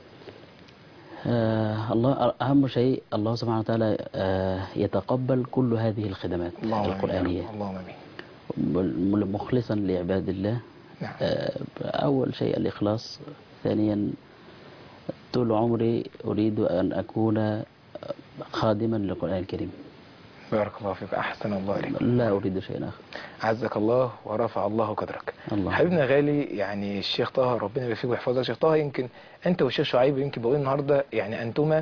آه الله أهم شيء الله سبحانه وتعالى آه يتقبل كل هذه الخدمات القرآنية. اللهم آمين. مخلصا لعباد الله. نعم. آه أول شيء الإخلاص. ثانيا طول عمري أريد أن أكون خادما للقرآن الكريم. بارك الله فيك، أحسن الله إليك. لا أريد شيئا آخر. عزك الله ورفع الله قدرك. الله. حبيبنا غالي، يعني الشيخ طه ربنا يبارك فيك ويحفظك. شيخ طه، يمكن أنت والشيخ شعيب يمكن بقول النهاردة يعني أنتما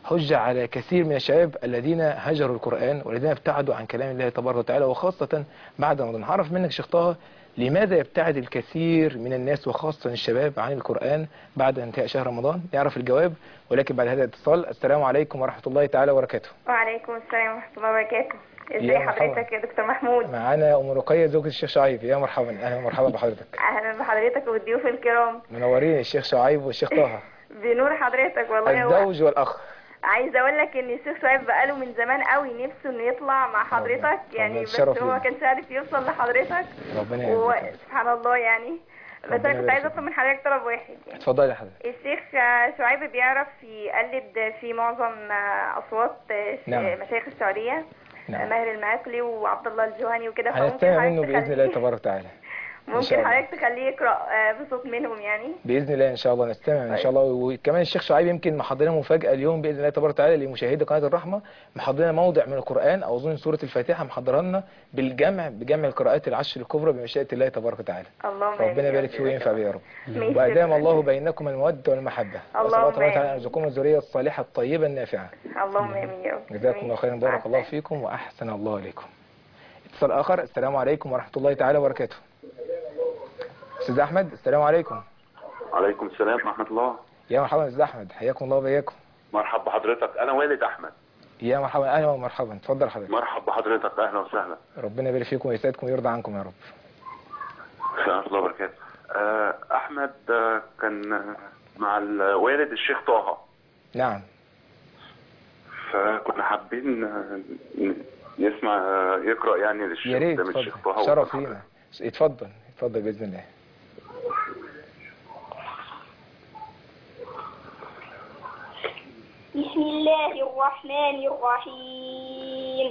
حجة على كثير من الشباب الذين هجروا القرآن والذين ابتعدوا عن كلام الله تبارك وتعالى، وخاصة بعد رمضان. هعرف منك شيخ طه لماذا يبتعد الكثير من الناس وخاصة الشباب عن القرآن بعد انتهاء شهر رمضان؟ نعرف الجواب، ولكن بعد هذا الاتصال. السلام عليكم ورحمة الله تعالى وبركاته. وعليكم السلام ورحمة الله وبركاته. ازي يا حضرتك يا دكتور محمود؟ معانا ام رقية زوجة الشيخ شعيب. يا مرحبا، اهلا ومرحبا بحضرتك. اهلا بحضرتك والضيوف الكرام. منورين الشيخ شعيب والشيخ طه. بنور حضرتك والله. الزوج والاخ. عايزه اقول لك ان الشيخ شعيب بقاله من زمان قوي نفسه انه يطلع مع حضرتك يعني، بس هو ما كانش عارف يوصل لحضرتك. ربنا يعزك. سبحان الله يعني. بس انا كنت عايزه اطلب من حضرتك طلب واحد يعني. اتفضلي يا حضرتك. الشيخ شعيب بيعرف يقلد في معظم اصوات نعم. مشايخ السعوديه. نعم. ماهر المعقلي وعبد الله الجوهني وكده. هنستمع منه باذن الله تبارك وتعالى. ممكن حضرتك تخليه يقرأ بصوت منهم يعني؟ بإذن الله إن شاء الله نستمع إن شاء الله. وكمان الشيخ شعيب يمكن محضرنا مفاجأة اليوم بإذن الله تبارك وتعالى لمشاهدي قناة الرحمة، محضرنا موضع من القرآن أو أظن سورة الفاتحة محضرها لنا بالجمع بجمع القراءات العشر الكبرى بمشيئة الله تبارك وتعالى. ربنا يبارك فيه وينفع بيه يا رب. وأدام الله بينكم المودة والمحبة. وأسأل الله تبارك وتعالى أن يرزقكم الذرية الصالحة الطيبة النافعة. اللهم آمين يا رب. جزاكم الله خيرا، بارك الله فيكم وأحسن الله إليكم. اتصال آخر. السلام عليكم ورحمة الله تعالى وبركاته. استاذ احمد، السلام عليكم. وعليكم السلام ورحمه الله. يا مرحبا استاذ احمد، حياكم الله وبياكم. مرحبا بحضرتك، انا والد احمد. يا مرحبا، اهلا ومرحبا، اتفضل حضرتك. مرحبا بحضرتك، اهلا وسهلا. ربنا يبارك فيكم ويسعدكم ويرضى عنكم يا رب. ان شاء الله وبركاته. احمد كان مع الوالد الشيخ طه. نعم. فكنا حابين نسمع يقرا يعني للشيخ يا ريت. الشيخ طه. شرف لينا. اتفضل اتفضل باذن الله. بسم الله الرحمن الرحيم.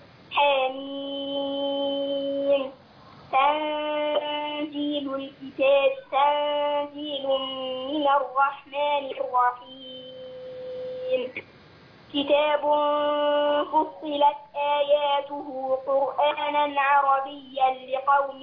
حميم. تنزيل الكتاب تنزيل من الرحمن الرحيم. كتاب فصلت آياته قرآنا عربيا لقوم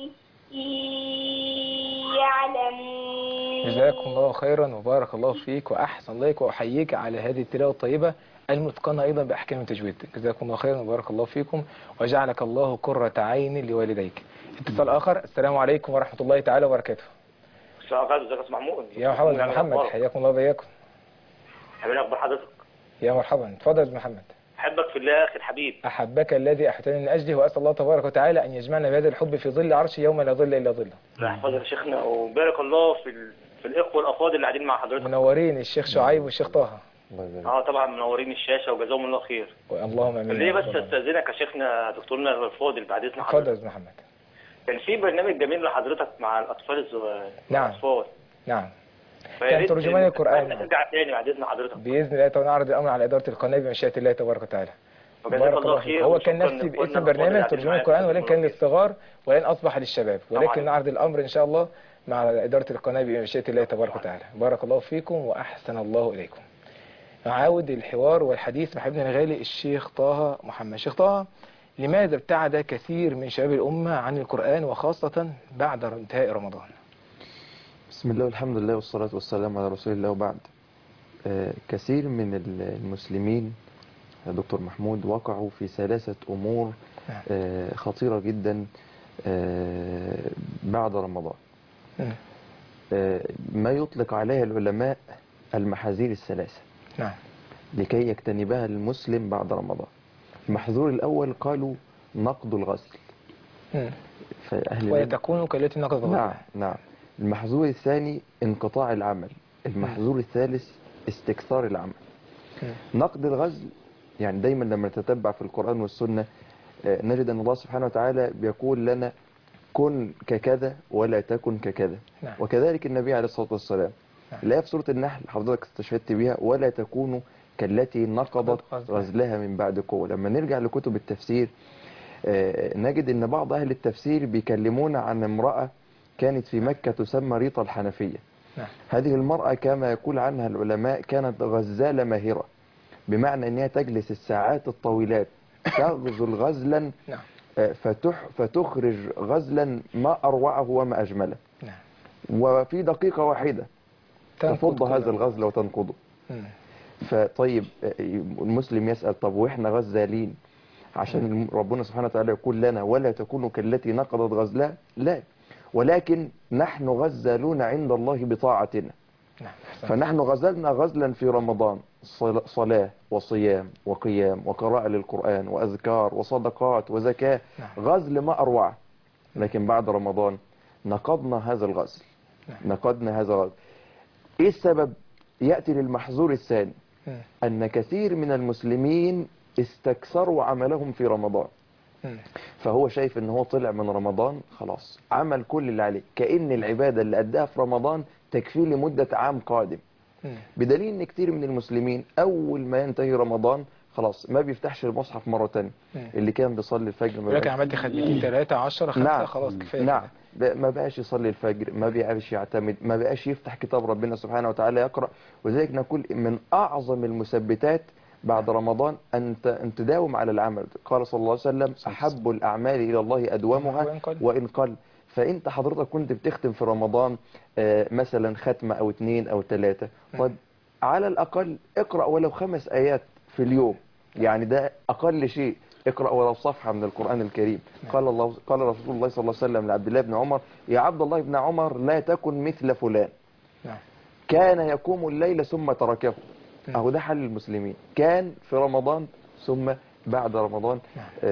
يعلمون. جزاكم الله خيرا وبارك الله فيك وأحسن الله، وأحييك على هذه التلاوة الطيبة المتقنة أيضا بأحكام التجويد. جزاكم الله خيرا وبارك الله فيكم وجعلك الله قرة عين لوالديك. اتصال آخر. السلام عليكم ورحمة الله تعالى وبركاته. السلام عليكم. ازيك يا استاذ محمود؟ يا محمد يا محمد، حياكم الله وبياكم. حبيبي اخبار حضرتك؟ يا مرحبا، اتفضل يا محمد. احبك في الله يا اخي الحبيب. احبك الذي احببتني من اجله، واسال الله تبارك وتعالى ان يجمعنا بهذا الحب في ظل عرشه يوم لا ظل الا ظله. الله يحفظك يا شيخنا وبارك الله في ال... في الاخوه الافاضل اللي قاعدين مع حضرتك. منورين الشيخ شعيب والشيخ طه. اه طبعا منورين الشاشه وجزاهم الله خير. اللهم امين. ليه بس استاذنك يا شيخنا دكتورنا الفاضل بعد اذن حضرتك. اتفضل يا محمد. كان في برنامج جميل لحضرتك مع الاطفال الصغار. نعم. الاطفال. نعم. كان ترجمان القرآن. نرجع تاني بعد اذن حضرتك. باذن الله تعالى نعرض الامر على اداره القناه بمشيئه الله تبارك وتعالى. بارك الله خير. هو كان نفس اسم البرنامج ترجمان القرآن، ولكن كان للصغار ولن اصبح للشباب، ولكن نعرض الامر ان شاء الله مع اداره القناه بمشيئه الله تبارك وتعالى. بارك الله فيكم واحسن الله اليكم. نعاود الحوار والحديث مع حبيبنا الغالي الشيخ طه محمد. شيخ طه، لماذا ابتعد كثير من شباب الامه عن القرآن وخاصه بعد انتهاء رمضان؟ بسم الله والحمد لله والصلاة والسلام على رسول الله وبعد. آه كثير من المسلمين يا دكتور محمود وقعوا في ثلاثة أمور آه خطيرة جدا آه بعد رمضان. آه ما يطلق عليها العلماء المحاذير الثلاثة نعم. لكي يجتنبها المسلم بعد رمضان. المحذور الأول قالوا نقض الغسل، ولا تكونوا كالتي نقضت الغسل. نعم نعم. المحذور الثاني انقطاع العمل. المحذور الثالث استكثار العمل. نقد الغزل يعني دايما لما نتتبع في القرآن والسنة نجد أن الله سبحانه وتعالى بيقول لنا كن ككذا ولا تكن ككذا. نعم. وكذلك النبي عليه الصلاة والسلام. نعم. الآية في سورة النحل حضرتك استشهدت بها ولا تكونوا كالتي نقضت غزلها من بعد قوة. لما نرجع لكتب التفسير نجد أن بعض أهل التفسير بيكلمونا عن امرأة كانت في مكة تسمى ريطة الحنفية. نعم. هذه المرأة كما يقول عنها العلماء كانت غزالة ماهرة، بمعنى أنها تجلس الساعات الطويلات تغزل غزلا نعم. فتح فتخرج غزلا ما أروعه وما أجمله. نعم. وفي دقيقة واحدة تفض هذا الغزل وتنقضه. فطيب المسلم يسأل طب وإحنا غزالين عشان ربنا سبحانه وتعالى يقول لنا ولا تكونوا كالتي نقضت غزلها؟ لا، ولكن نحن غزالون عند الله بطاعتنا. فنحن غزلنا غزلا في رمضان، صلاة وصيام وقيام وقراءة للقرآن وأذكار وصدقات وزكاة، غزل ما أروع. لكن بعد رمضان نقضنا هذا الغزل، نقضنا هذا الغزل. إيه السبب؟ يأتي للمحظور الثاني، أن كثير من المسلمين استكثروا عملهم في رمضان. فهو شايف ان هو طلع من رمضان خلاص عمل كل اللي عليه، كأن العبادة اللي أداها في رمضان تكفيه لمدة عام قادم. بدليل ان كتير من المسلمين اول ما ينتهي رمضان خلاص ما بيفتحش المصحف مرة تانية. اللي كان بيصلي الفجر ما لكن عملت خدمتين ثلاثة عشرة خمسة نعم. خلاص كفاية. نعم ما بقاش يصلي الفجر، ما بقاش يعتمد، ما بقاش يفتح كتاب ربنا سبحانه وتعالى يقرأ. وذلك نقول من اعظم المثبتات بعد رمضان أن أن تداوم على العمل. قال صلى الله عليه وسلم أحب الأعمال إلى الله أدومها وإن قل. فأنت حضرتك كنت بتختم في رمضان مثلا ختمة أو اثنين أو ثلاثة، طيب على الأقل اقرأ ولو خمس آيات في اليوم، يعني ده أقل شيء. اقرأ ولو صفحة من القرآن الكريم. قال الله قال رسول الله صلى الله عليه وسلم لعبد الله بن عمر يا عبد الله بن عمر لا تكن مثل فلان كان يقوم الليل ثم تركه. أهو ده حل المسلمين، كان في رمضان ثم بعد رمضان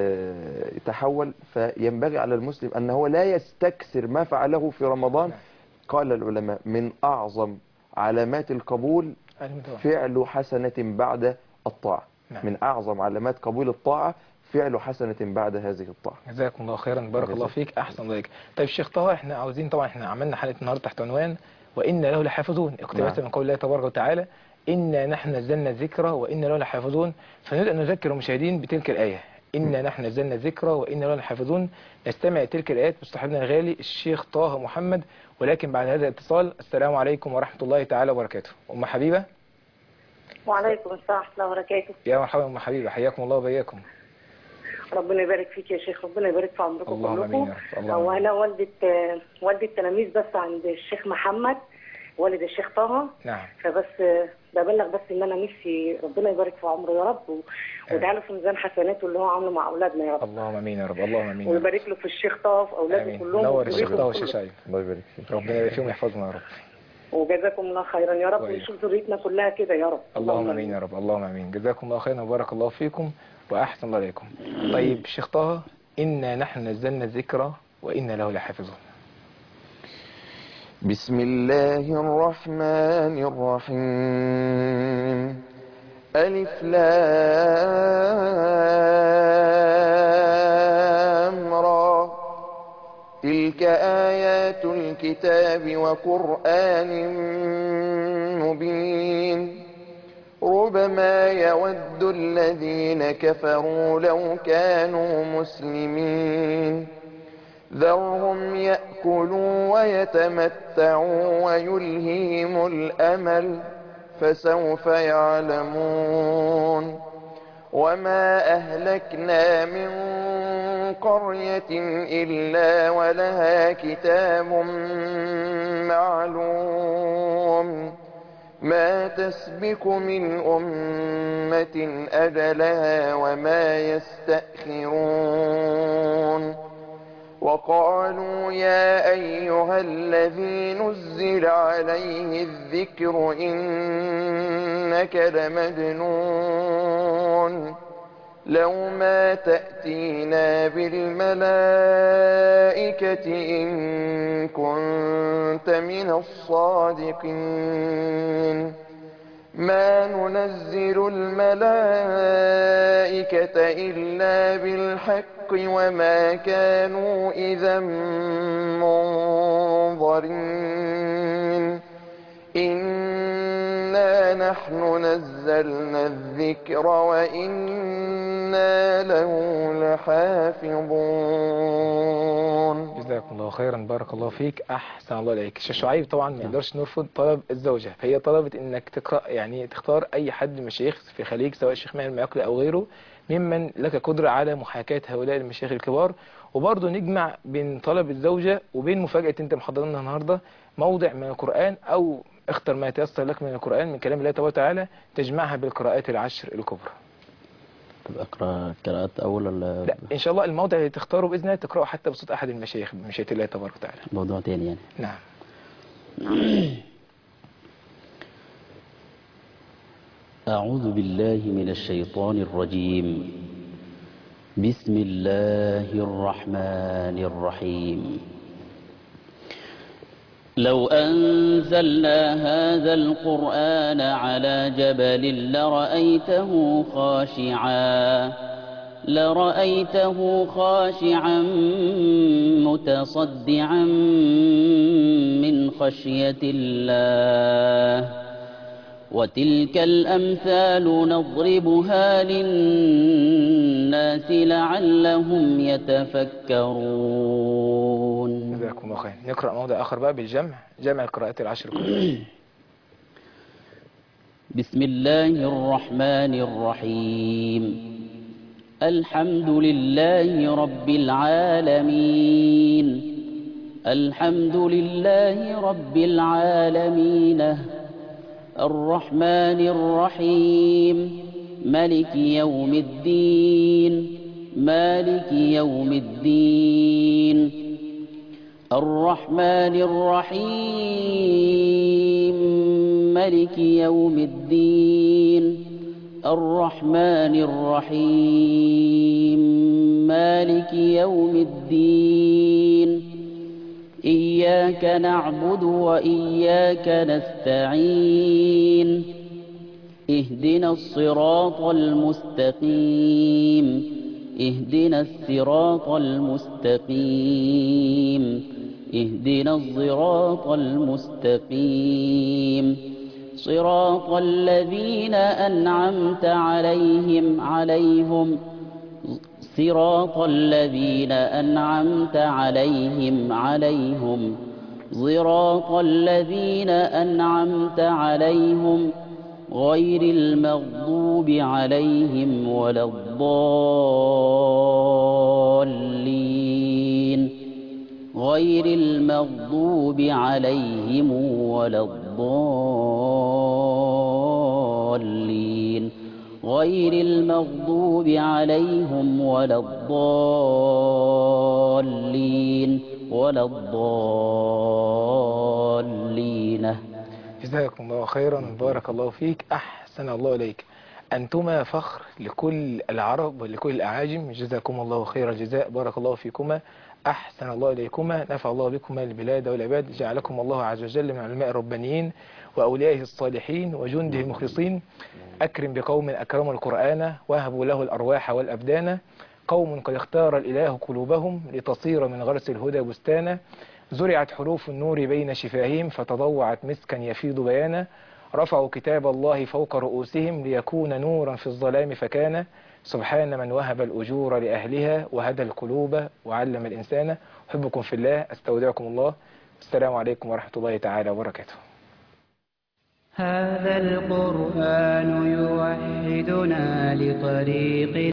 آه تحول. فينبغي على المسلم أنه لا يستكثر ما فعله في رمضان. قال العلماء من أعظم علامات القبول فعل حسنة بعد الطاعة. من أعظم علامات قبول الطاعة فعل حسنة بعد هذه الطاعة. جزاكم الله خيرا، بارك الله فيك، أحسن الله عليك. طيب شيخ طه، احنا عاوزين طبعا، احنا عملنا حلقة النهارده تحت عنوان وإن له لحافظون، اقتباسا من قول الله تبارك وتعالى إنا نحن نزلنا الذكر وإنا له لحافظون. فنريد أن نذكر المشاهدين بتلك الآية، إنا نحن نزلنا الذكر وإنا له لحافظون. نستمع تلك الآيات مصطحبنا الغالي الشيخ طه محمد، ولكن بعد هذا الاتصال. السلام عليكم ورحمة الله تعالى وبركاته. أم حبيبة. وعليكم السلام ورحمة الله وبركاته. يا مرحبا أم حبيبة، حياكم الله وبياكم. ربنا يبارك فيك يا شيخ، ربنا يبارك في عمركم كلكم. اللهم امين. وانا والدة والدة التلاميذ بس عند الشيخ محمد والد الشيخ طه. نعم. فبس ببلغ بس ان انا نفسي ربنا يبارك في عمره يا رب، وادعي له في ميزان حسناته اللي هو عامله مع اولادنا يا رب. اللهم امين يا رب، اللهم امين. ويبارك له في الشيخ طه في اولاده كلهم. نور الشيخ طه والشيخ شايف. الله يبارك فيك. ربنا يبارك فيهم ويحفظنا يا رب. وجزاكم الله خيرا يا رب، ويشوف ذريتنا كلها كده يا رب. اللهم امين يا رب، اللهم امين. جزاكم الله خيرا وبارك الله فيكم واحسن الله اليكم. طيب شيخ طه، إنا نحن نزلنا الذكر وإنا له لحافظون. بسم الله الرحمن الرحيم. ألف لام را تلك آيات الكتاب وقرآن مبين ربما يود الذين كفروا لو كانوا مسلمين ذرهم يأكلوا ويتمتعوا ويلهيهم الأمل فسوف يعلمون وما أهلكنا من قرية إلا ولها كتاب معلوم ما تسبق من أمة أجلها وما يستأخرون وقالوا يا أيها الذي نزل عليه الذكر إنك لمجنون لو ما تأتينا بالملائكة إن كنت من الصادقين ما ننزل الملائكة إلا بالحق وما كانوا إذا منظرين إنا نحن نزلنا الذكر وإنا له لحافظون. جزاكم الله خيرا، بارك الله فيك، أحسن الله إليك. الشيخ شعيب طبعا ما نقدرش نرفض طلب الزوجة، فهي طلبت إنك تقرأ يعني تختار أي حد من المشايخ في خليج سواء الشيخ ماهر المعقلي أو غيره ممن لك قدرة على محاكاة هؤلاء المشايخ الكبار، وبرضه نجمع بين طلب الزوجة وبين مفاجأة أنت محضرنا النهاردة موضع من القرآن أو اختر ما يتيسر لك من القرآن من كلام الله تبارك وتعالى تجمعها بالقراءات العشر الكبرى. طب اقرا قراءات اول ولا لا ان شاء الله الموضع اللي تختاره باذن الله تقراه حتى بصوت احد المشايخ بمشيئه الله تبارك وتعالى. موضوع تاني يعني. نعم. أعوذ بالله من الشيطان الرجيم. بسم الله الرحمن الرحيم. لو أنزلنا هذا القرآن على جبل لرأيته خاشعا لرأيته خاشعا متصدعا من خشية الله وتلك الأمثال نضربها للناس لعلهم يتفكرون. جزاكم الله خير. نقرأ موضع آخر بقى بالجمع، جمع القراءات العشر كلها. بسم الله الرحمن الرحيم. الحمد لله رب العالمين. الحمد لله رب العالمين الرحمن الرحيم مالك يوم الدين مالك يوم الدين الرحمن الرحيم مالك يوم الدين الرحمن الرحيم مالك يوم الدين إياك نعبد وإياك نستعين اهدنا الصراط المستقيم اهدنا الصراط المستقيم اهدنا الصراط المستقيم صراط الذين أنعمت عليهم عليهم صراط الذين أنعمت عليهم عليهم صراط الذين أنعمت عليهم غير المغضوب عليهم ولا الضالين غير المغضوب عليهم ولا الضالين غير المغضوب عليهم ولا الضالين ولا الضالين. جزاكم الله خيرا. بارك الله فيك. أحسن الله إليك. أنتما فخر لكل العرب ولكل الأعاجم. جزاكم الله خير الجزاء. بارك الله فيكما. أحسن الله إليكما. نفع الله بكما البلاد والعباد. جعلكم الله عز وجل من علماء الربانيين وأوليائه الصالحين وجنده المخلصين. أكرم بقوم أكرموا القرآن وهبوا له الأرواح والأبدان. قوم قد اختار الإله قلوبهم لتصير من غرس الهدى بستانا. زرعت حروف النور بين شفاههم فتضوعت مسكا يفيض بيانا. رفعوا كتاب الله فوق رؤوسهم ليكون نورا في الظلام فكان. سبحان من وهب الأجور لأهلها وهدى القلوب وعلم الإنسان. أحبكم في الله. أستودعكم الله. السلام عليكم ورحمة الله تعالى وبركاته. هذا القرآن يوحدنا لطريق